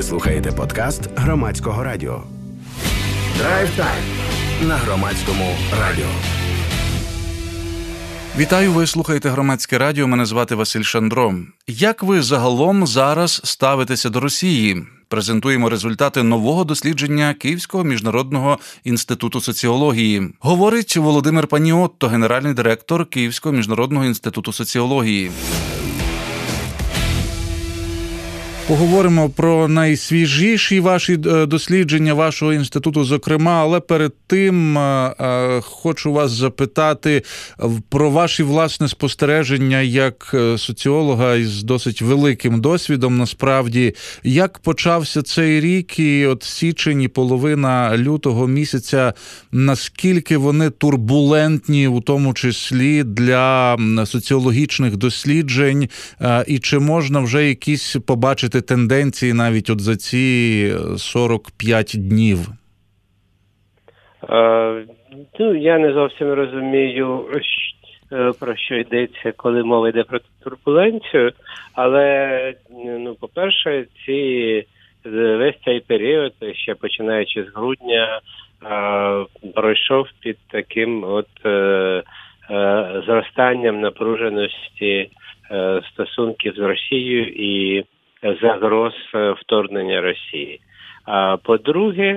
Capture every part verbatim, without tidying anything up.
Ви слухаєте подкаст Громадського радіо. Драйв Тайм на Громадському радіо. Вітаю, ви слухаєте Громадське радіо, мене звати Василь Шандро. Як ви загалом зараз ставитеся до Росії? Презентуємо результати нового дослідження Київського міжнародного інституту соціології. Говорить Володимир Паніотто, генеральний директор Київського міжнародного інституту соціології. Поговоримо про найсвіжіші ваші дослідження вашого інституту, зокрема, але перед тим хочу вас запитати про ваші власне спостереження як соціолога із досить великим досвідом, насправді. Як почався цей рік і от січень і половина лютого місяця, наскільки вони турбулентні, у тому числі для соціологічних досліджень, і чи можна вже якісь побачити тенденції навіть от за ці сорок п'ять днів? Е, ну, я не зовсім розумію, про що йдеться, коли мова йде про турбуленцію, але, ну, по-перше, ці, весь цей період, ще починаючи з грудня, е, пройшов під таким от е, е, зростанням напруженості е, стосунків з Росією і загроз вторгнення Росії. А по-друге,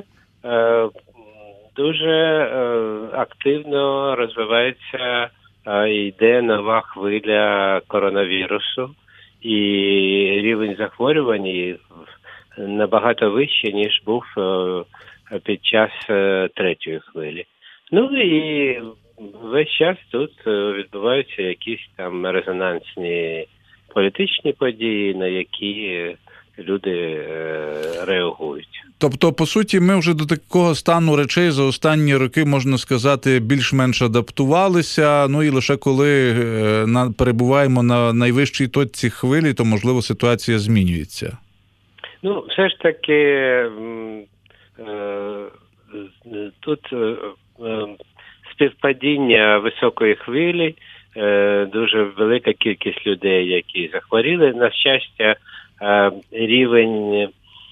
дуже активно розвивається і йде нова хвиля коронавірусу, і рівень захворювань набагато вищий, ніж був під час третьої хвилі. Ну і весь час тут відбуваються якісь там резонансні політичні події, на які люди е, реагують. Тобто, по суті, ми вже до такого стану речей за останні роки, можна сказати, більш-менш адаптувалися, ну і лише коли е, на, перебуваємо на найвищій точці хвилі, то, можливо, ситуація змінюється. Ну, все ж таки, е, тут е, співпадіння високої хвилі, дуже велика кількість людей, які захворіли. На щастя, рівень,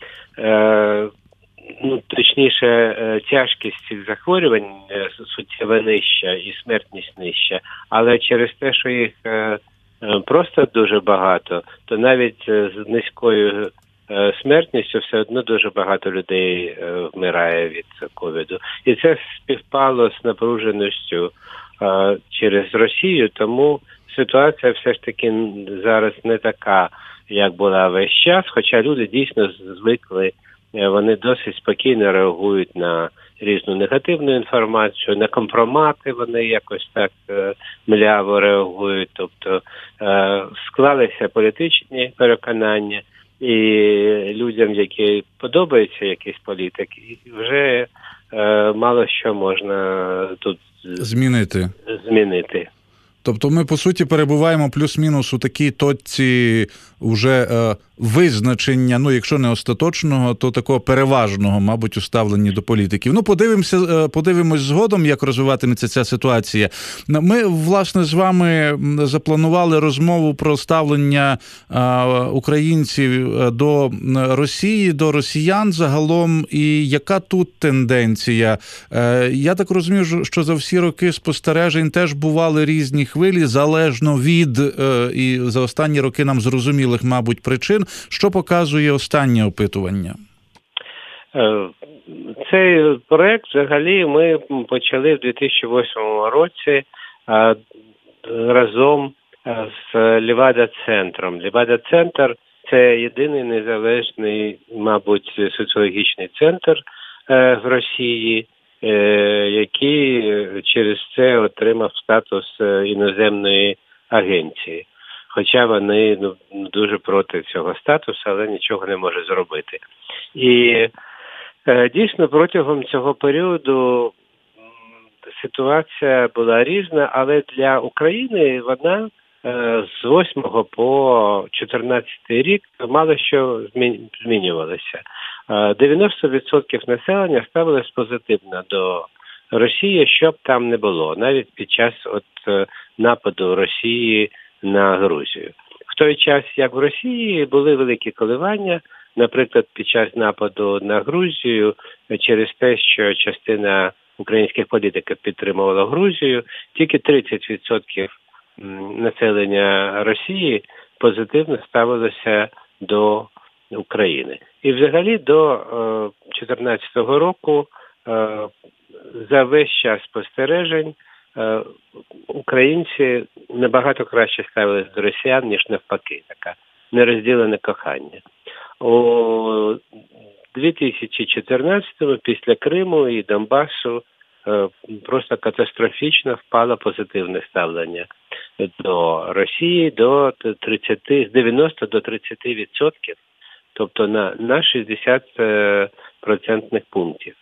ну, точніше, тяжкість цих захворювань суттєво нижча і смертність нижча. Але через те, що їх просто дуже багато, то навіть з низькою смертністю все одно дуже багато людей вмирає від ковіду. І це співпало з напруженістю через Росію, тому ситуація все ж таки зараз не така, як була весь час, хоча люди дійсно звикли, вони досить спокійно реагують на різну негативну інформацію, на компромати вони якось так мляво реагують, тобто склалися політичні переконання, і людям, які подобаються якийсь політик, вже мало що можна тут Змінити. Змінити. Тобто ми, по суті, перебуваємо плюс-мінус у такій точці вже е, визначення, ну, якщо не остаточного, то такого переважного, мабуть, у ставленні до політиків. Ну, подивимося, е, подивимось згодом, як розвиватиметься ця ситуація. Ми, власне, з вами запланували розмову про ставлення е, українців до Росії, до росіян загалом, і яка тут тенденція? Е, я так розумію, що за всі роки спостережень теж бували різні хвилі, залежно від, е, і за останні роки нам зрозумілих, мабуть, причин. Що показує останнє опитування? Цей проект взагалі ми почали в дві тисячі восьмому році а, разом з Левада-центром. Левада-центр – це єдиний незалежний, мабуть, соціологічний центр е, в Росії, е, який через це отримав статус іноземної агенції. Хоча вони, ну, дуже проти цього статусу, але нічого не може зробити. І е, дійсно протягом цього періоду ситуація була різна, але для України вона е, з восьмого по чотирнадцятий рік мало що змінювалося. Е, дев'яносто відсотків населення ставилось позитивно до Росії, що б там не було, навіть під час от, е, нападу Росії на Грузію. В той час, як в Росії, були великі коливання, наприклад, під час нападу на Грузію, через те, що частина українських політиків підтримувала Грузію, тільки тридцять відсотків населення Росії позитивно ставилося до України. І взагалі до дві тисячі чотирнадцятого року за весь час спостережень українці набагато краще ставилися до росіян, ніж навпаки, така нерозділене кохання. У дві тисячі чотирнадцятому після Криму і Донбасу просто катастрофічно впало позитивне ставлення до Росії до тридцяти, з дев'яноста до тридцяти відсотків, тобто на, на шістдесят процентних пунктів.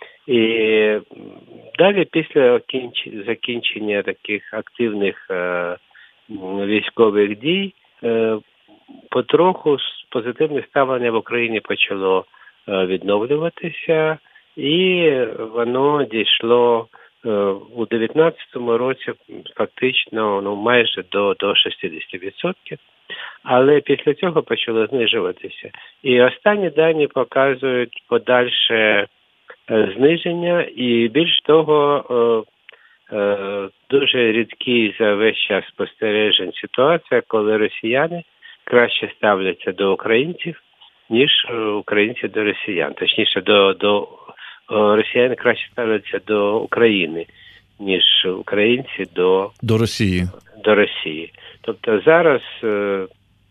І далі після закінчення таких активних е, військових дій е, потроху позитивне ставлення в Україні почало е, відновлюватися, і воно дійшло е, у дев'ятнадцятому році фактично ну, майже до, до шістдесят відсотків, але після цього почало знижуватися. І останні дані показують подальше зниження, і більш того, е, е, дуже рідкі за весь час спостережень ситуація, коли росіяни краще ставляться до українців, ніж українці до росіян. Точніше, до, до росіяни краще ставляться до України, ніж українці до, до Росії. До Росії. Тобто зараз е,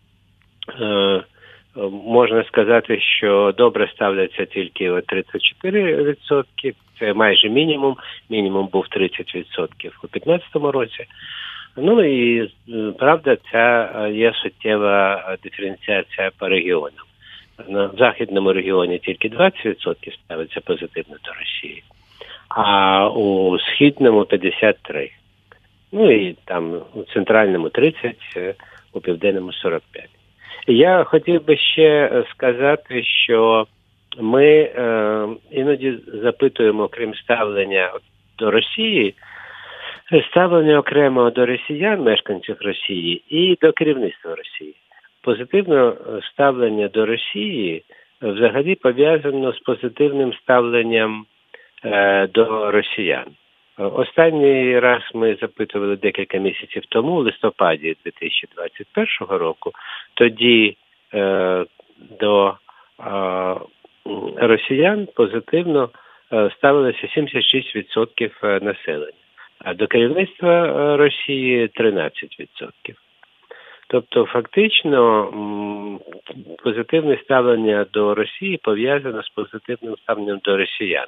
е, можна сказати, що добре ставляться тільки тридцять чотири відсотки, це майже мінімум, мінімум був тридцять відсотків у п'ятнадцятому році. Ну і, правда, ця є суттєва диференціація по регіонам. В західному регіоні тільки двадцять відсотків ставиться позитивно до Росії, а у східному п'ятдесят три відсотки. Ну і там у центральному тридцять відсотків, у південному сорок п'ять відсотків. Я хотів би ще сказати, що ми е, іноді запитуємо, крім ставлення до Росії, ставлення окремо до росіян, мешканців Росії, і до керівництва Росії. Позитивне ставлення до Росії взагалі пов'язано з позитивним ставленням е, до росіян. Останній раз ми запитували декілька місяців тому, у листопаді дві тисячі двадцять першого року, тоді е, до е, росіян позитивно е, ставилося сімдесят шість відсотків населення, а до керівництва Росії тринадцять відсотків. Тобто, фактично, м, позитивне ставлення до Росії пов'язано з позитивним ставленням до росіян.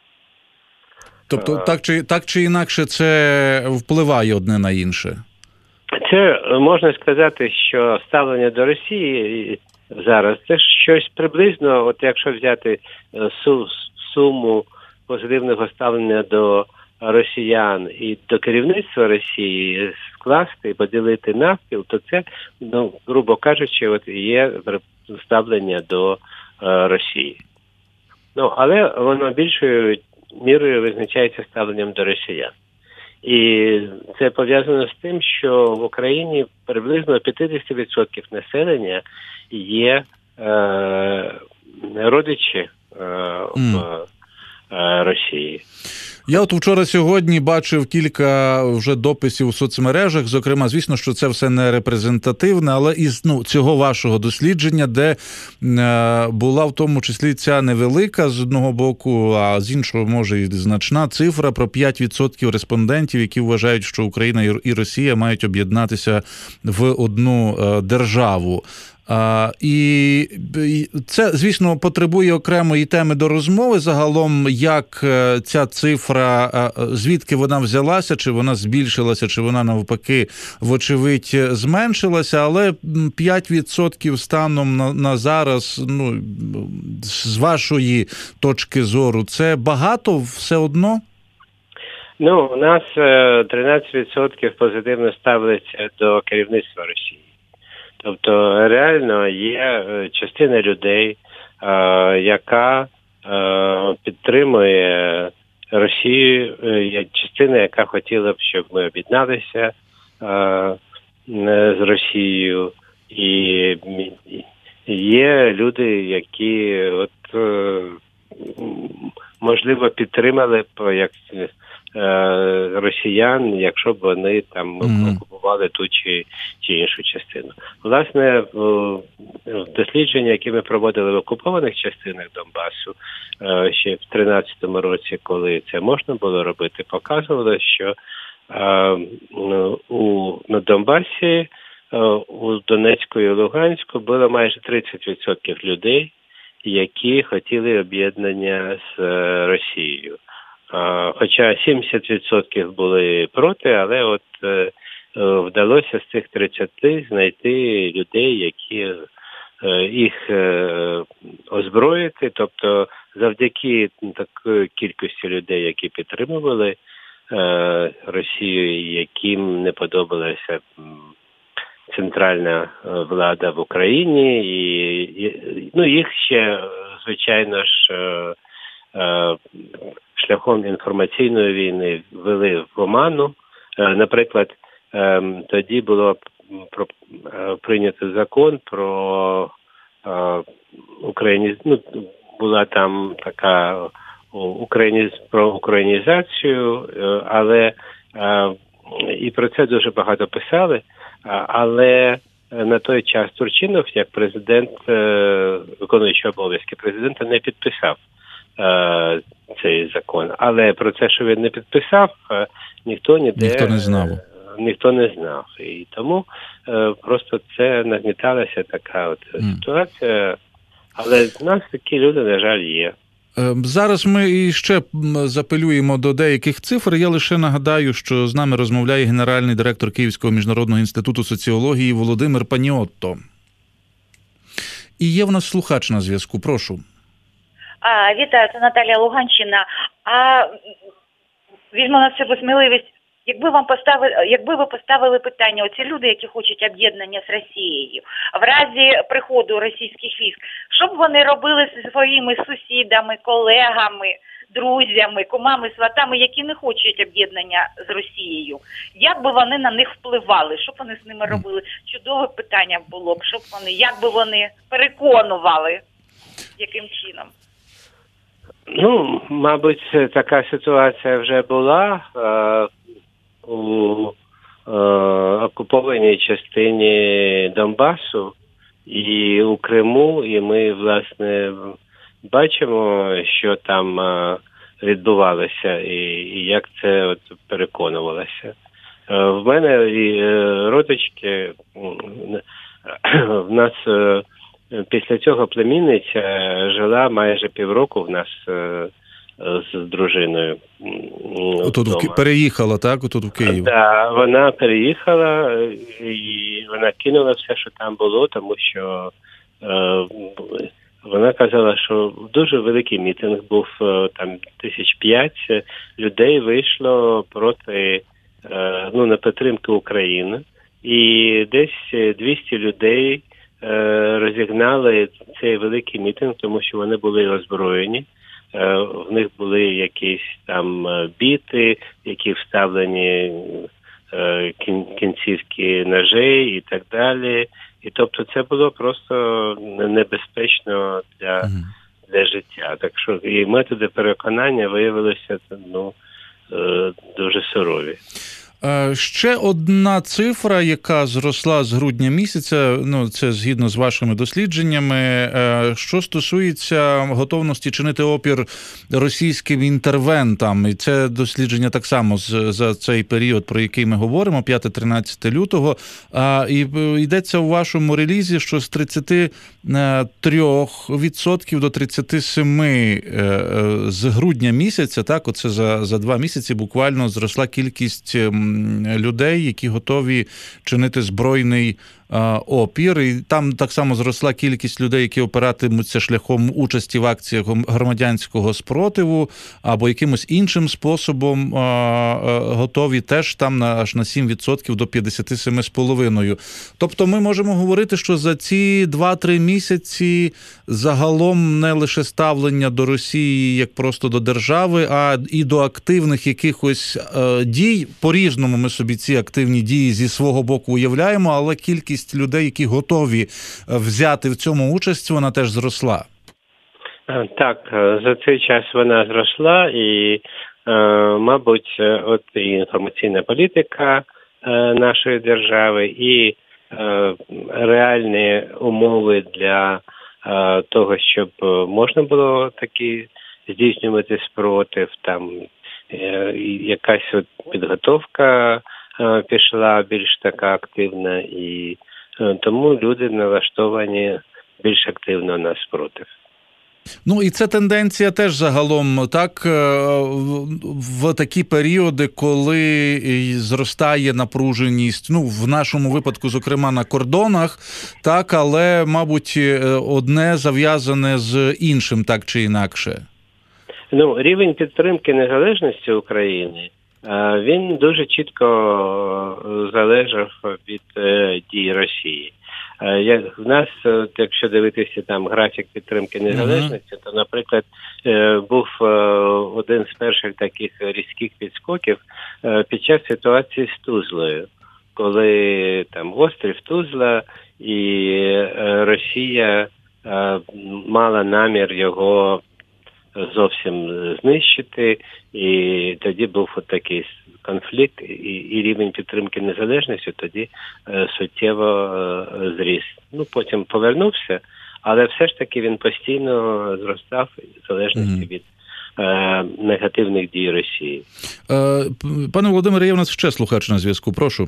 Тобто, так чи, так чи інакше це впливає одне на інше? Це можна сказати, що ставлення до Росії зараз це щось приблизно, от якщо взяти су, суму позитивного ставлення до росіян і до керівництва Росії скласти і поділити навпіл, то це, ну, грубо кажучи, от є ставлення до е, Росії. Ну, але воно більшою мірою визначається ставленням до росіян. І це пов'язано з тим, що в Україні приблизно п'ятдесят відсотків населення є е, родичі е, в е, Росії. Я от вчора-сьогодні бачив кілька вже дописів у соцмережах, зокрема, звісно, що це все не репрезентативне, але із ну, цього вашого дослідження, де е, була в тому числі ця невелика з одного боку, а з іншого, може, і значна цифра про п'ять відсотків респондентів, які вважають, що Україна і Росія мають об'єднатися в одну е, державу. А, і це, звісно, потребує окремої теми до розмови загалом, як ця цифра, звідки вона взялася, чи вона збільшилася, чи вона навпаки, вочевидь, зменшилася, але п'ять відсотків станом на, на зараз, ну, з вашої точки зору, це багато все одно? Ну, у нас тринадцять відсотків позитивно ставиться до керівництва Росії. Тобто, реально є частина людей, яка підтримує Росію, є частина, яка хотіла б, щоб ми об'єдналися з Росією, і є люди, які от, можливо, підтримали б як росіян, якщо б вони там mm-hmm. окупували ту чи, чи іншу частину. Власне, дослідження, які ми проводили в окупованих частинах Донбасу ще в тринадцятому році, коли це можна було робити, показувало, що у, на Донбасі, у Донецьку і Луганську було майже тридцять відсотків людей, які хотіли об'єднання з Росією. Хоча сімдесят відсотків були проти, але от е, вдалося з цих тридцяти знайти людей, які е, їх е, озброїти. Тобто завдяки такої кількості людей, які підтримували е, Росію, яким не подобалася центральна влада в Україні, і, і ну, їх ще, звичайно ж, е, шляхом інформаційної війни ввели в оману. Наприклад, тоді було прийнято закон про Україні... ну, була там така Україні... про українізацію, але і про це дуже багато писали, але на той час Турчинов, як президент, виконуючий обов'язки президента, не підписав цей закон. Але про це, що він не підписав, ніхто ніде ніхто не знав. Ніхто не знав. І тому е, просто це нагніталася така от mm. ситуація. Але в нас такі люди, на жаль, є. Зараз ми іще запелюємо до деяких цифр. Я лише нагадаю, що з нами розмовляє генеральний директор Київського міжнародного інституту соціології Володимир Паніотто. І є в нас слухач на зв'язку. Прошу. А, вітаю, це Наталія, Луганщина. А візьму на себе сміливість, якби вам поставили, якби ви поставили питання, оці люди, які хочуть об'єднання з Росією, в разі приходу російських військ, що б вони робили зі своїми сусідами, колегами, друзями, кумами, сватами, які не хочуть об'єднання з Росією? Як би вони на них впливали? Що б вони з ними робили? Чудове питання було б, що б вони, як би вони переконували, яким чином? Ну, мабуть, така ситуація вже була е, у е, окупованій частині Донбасу і у Криму, і ми, власне, бачимо, що там е, відбувалося і, і як це от переконувалося. Е, в мене і е, родички, в нас е, після цього племінниця жила майже півроку в нас е, з дружиною. Отут в, переїхала, так? Отут в Київ. Так, да, вона переїхала і вона кинула все, що там було, тому що е, вона казала, що дуже великий мітинг був, там тисяч п'ять людей вийшло проти, е, ну, на підтримку України, і десь двісті людей розігнали цей великий мітинг, тому що вони були озброєні. В них були якісь там біти, які вставлені кінцівки ножей і так далі. І тобто це було просто небезпечно для, для життя. Так що і методи переконання виявилися, ну, дуже сурові. Ще одна цифра, яка зросла з грудня місяця, ну це згідно з вашими дослідженнями, що стосується готовності чинити опір російським інтервентам. І це дослідження так само за цей період, про який ми говоримо, п'яте-тринадцяте лютого. І йдеться у вашому релізі, що з тридцяти трьох відсотків до тридцяти семи з грудня місяця, так, оце за, за два місяці буквально зросла кількість людей, які готові чинити збройний а, опір. І там так само зросла кількість людей, які опиратимуться шляхом участі в акціях громадянського спротиву або якимось іншим способом а, а, готові теж там на, аж на сім відсотків до п'ятдесят сім цілих п'ять десятих. Тобто ми можемо говорити, що за ці два-три місяці загалом не лише ставлення до Росії як просто до держави, а і до активних якихось а, дій. По-різному ми собі ці активні дії зі свого боку уявляємо, але кількість кількість людей, які готові взяти в цьому участь, вона теж зросла? Так, за цей час вона зросла і, мабуть, от і інформаційна політика нашої держави, і реальні умови для того, щоб можна було такі здійснювати спротив, там якась от підготовка пішла більш така активна, і тому люди налаштовані більш активно на спротив. Ну, і це тенденція теж загалом, так, в такі періоди, коли зростає напруженість, ну, в нашому випадку, зокрема, на кордонах, так, але, мабуть, одне зав'язане з іншим, так чи інакше. Ну, рівень підтримки незалежності України, він дуже чітко залежав від дій Росії. Як в нас, якщо дивитися там графік підтримки незалежності, то, наприклад, був один з перших таких різких підскоків під час ситуації з Тузлою, коли там острів Тузла і Росія мала намір його зовсім знищити, і тоді був от такий конфлікт, і, і рівень підтримки незалежності тоді е, суттєво е, зріс. Ну, потім повернувся, але все ж таки він постійно зростав в залежності mm-hmm. від е, негативних дій Росії. Е, пане Володимире, є в нас ще слухач на зв'язку, прошу.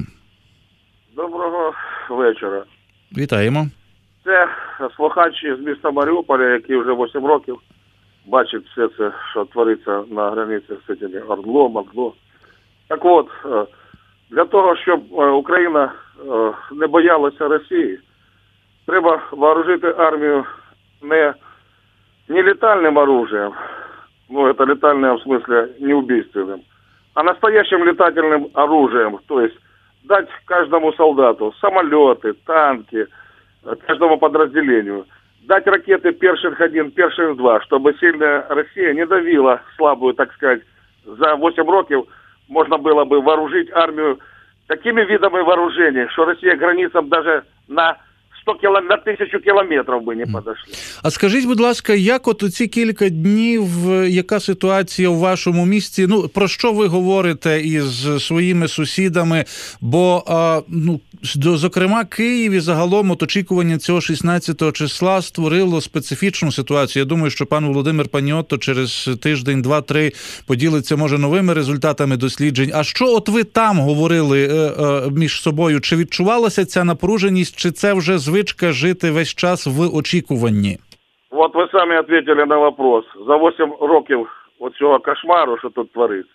Доброго вечора. Вітаємо. Це слухач із міста Маріуполя, який вже вісім років бачить все це, що твориться на границі з цими Ордло, Мордло. Так от, для того, щоб Україна не боялася Росії, треба вооружити армію не, не летальным оружием, ну это летальное в смысле не убийственным, а настоящим летательным оружием, то есть дать каждому солдату самолеты, танки, каждому подразделению, дать ракеты Першинг один, Першинг два, чтобы сильная Россия не давила слабую, так сказать. За восемь років можно было бы вооружить армию такими видами вооружения, что Россия к границам даже на сто кілометрів, на тисячу кілометрів би не подошли. А скажіть, будь ласка, як от у ці кілька днів, яка ситуація у вашому місті? Ну, про що ви говорите із своїми сусідами? Бо, а, ну, зокрема, Київ і загалом от очікування цього шістнадцятого числа створило специфічну ситуацію. Я думаю, що пан Володимир Паніотто через тиждень, два-три поділиться, може, новими результатами досліджень. А що от ви там говорили е, е, між собою? Чи відчувалася ця напруженість, чи це вже звичка жити весь час в очікуванні? От ви самі відповіли на вопрос. За вісім років оцього кошмару, що тут твориться,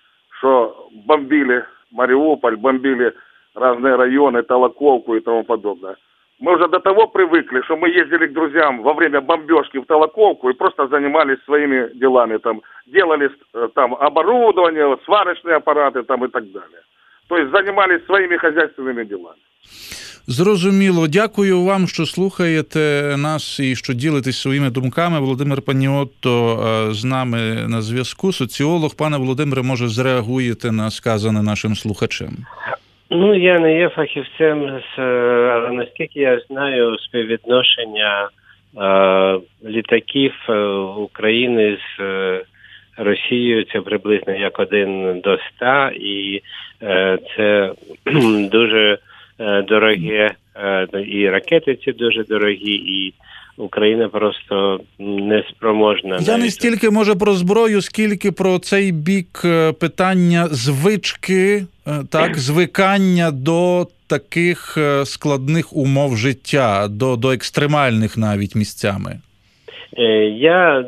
що бомбили Маріуполь, бомбили разные районы, Толоковку и тому подобное. Мы уже до того привыкли, что мы ездили к друзьям во время бомбежки в Толоковку и просто занимались своими делами. Там, делали там оборудование, сварочные аппараты там, и так далее. То есть занимались своими хозяйственными делами. Зрозуміло. Дякую вам, що слухаєте нас і що ділитесь своїми думками. Володимир Паніотто з нами на зв'язку, соціолог. Пане Володимире, може, зреагуєте на сказане нашим слухачем? Ну, я не є фахівцем, але наскільки я знаю, співвідношення е, літаків України з е, Росією це приблизно як один до ста, і е, це дуже е, дороге, е, і ракети ці дуже дорогі, і Україна просто неспроможна. Я не стільки, може, про зброю, скільки про цей бік питання звички, так, звикання до таких складних умов життя, до, до екстремальних навіть місцями. Я,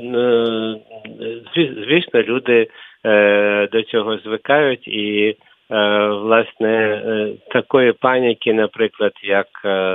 звісно, люди до цього звикають, і, власне, такої паніки, наприклад, як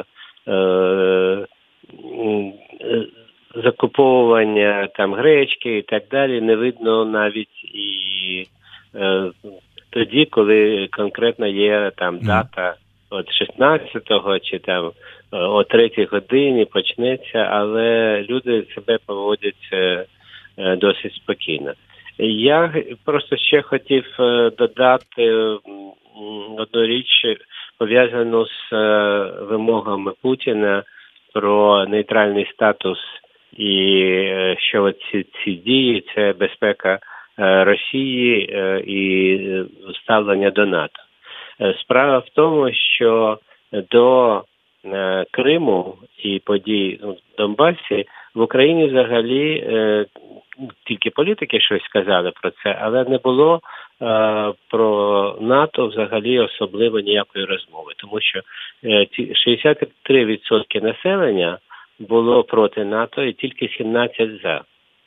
закуповування там гречки і так далі не видно навіть і е, тоді, коли конкретно є там дата от шістнадцятого чи там о третій годині почнеться, але люди себе поводять е, досить спокійно. Я просто ще хотів додати одну річ пов'язану з вимогами Путіна про нейтральний статус і що ці, ці дії – це безпека Росії і ставлення до НАТО. Справа в тому, що до Криму і подій в Донбасі в Україні взагалі тільки політики щось сказали про це, але не було про НАТО взагалі особливо ніякої розмови, тому що шістдесят три відсотки населення було проти НАТО і тільки сімнадцять за.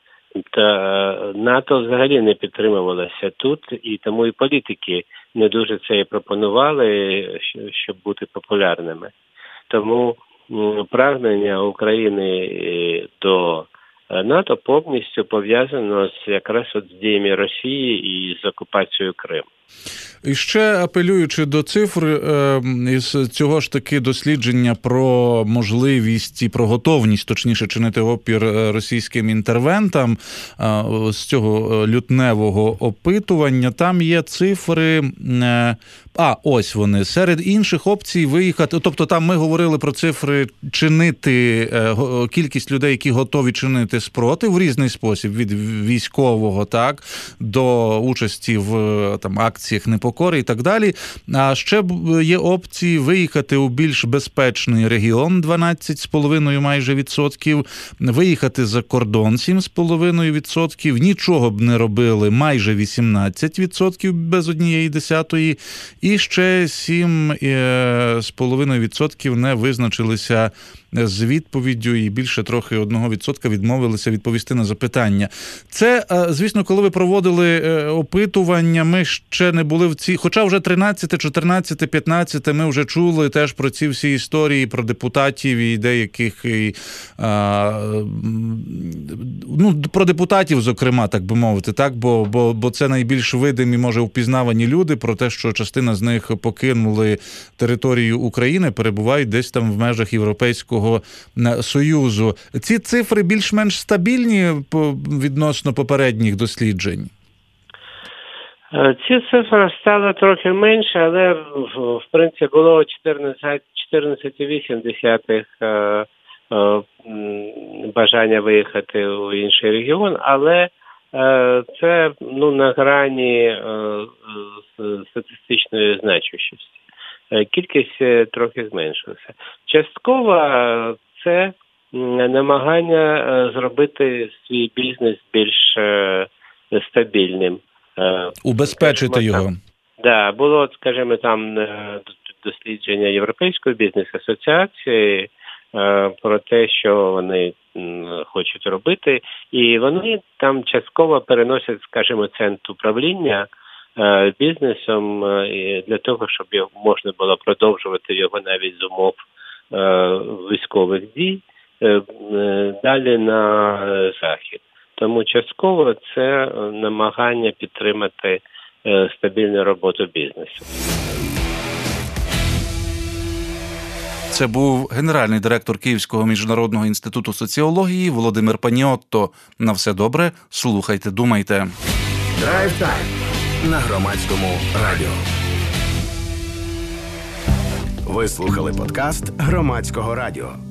Та НАТО взагалі не підтримувалося тут, і тому і політики не дуже це і пропонували, щоб бути популярними. Тому прагнення України до НАТО повністю пов'язано з якраз от з діями Росії і з окупацією Криму. І ще апелюючи до цифр із цього ж таки дослідження про можливість і про готовність, точніше, чинити опір російським інтервентам, з цього лютневого опитування, там є цифри, а ось вони, серед інших опцій виїхати, тобто там ми говорили про цифри чинити, кількість людей, які готові чинити спротив в різний спосіб, від військового, так, до участі в там акціях непокори і так далі. А ще є опції виїхати у більш безпечний регіон, дванадцять з половиною майже відсотків, виїхати за кордон, сім з половиною відсотків, нічого б не робили, майже вісімнадцять відсотків без однієї десятої, і ще сім з половиною відсотків не визначилися з відповіддю, і більше трохи одного відсотка відмовилися відповісти на запитання. Це, звісно, коли ви проводили опитування, ми ще не були в цій, хоча вже тринадцяте, чотирнадцяте, п'ятнадцяте ми вже чули теж про ці всі історії, про депутатів і деяких, і, а, ну, про депутатів, зокрема, так би мовити, так, бо, бо, бо це найбільш видимі, може, впізнавані люди, про те, що частина з них покинули територію України, перебувають десь там в межах Європейського Союзу. Ці цифри більш-менш стабільні відносно попередніх досліджень? Ці цифри стало трохи менше, але в принципі було чотирнадцять цілих вісім десятих бажання виїхати у інший регіон, але це, ну, на грані статистичної значущості. Кількість трохи зменшилася. Частково це намагання зробити свій бізнес більш стабільним. Убезпечити його. Так, да, було, скажімо, там дослідження Європейської бізнес-асоціації про те, що вони хочуть робити, і вони там частково переносять, скажімо, центр управління бізнесом для того, щоб його можна було продовжувати його навіть з умов військових дій далі на захід. Тому частково це намагання підтримати стабільну роботу бізнесу. Це був генеральний директор Київського міжнародного інституту соціології Володимир Паніотто. На все добре, слухайте, думайте. Драйв-тайм на Громадському радіо. Ви слухали подкаст Громадського радіо.